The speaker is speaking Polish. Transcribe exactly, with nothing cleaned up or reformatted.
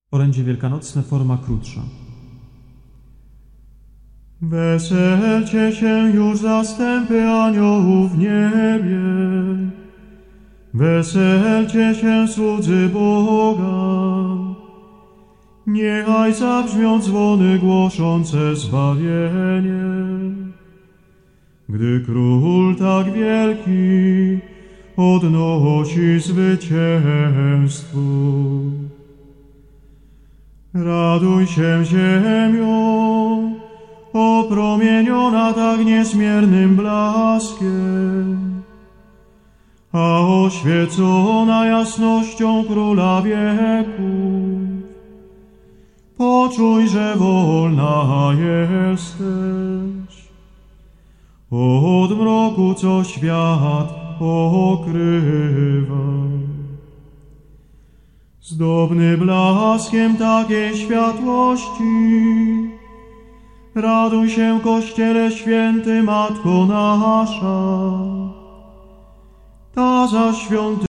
Orędzie wielkanocne, forma krótsza. Weselcie się już zastępy aniołów w niebie. Weselcie się słudzy Boga. Niechaj zabrzmią dzwony głoszące zbawienie. Gdy Król tak wielki odnosi zwycięstwo. Raduj się ziemio, opromieniona tak niezmiernym blaskiem, a oświecona jasnością Króla wieków. Poczuj, że wolna jesteś od mroku, co świat okrywa. Zdobny blaskiem takiej światłości, raduj się, Kościele święty, Matko nasza, ta za świątynią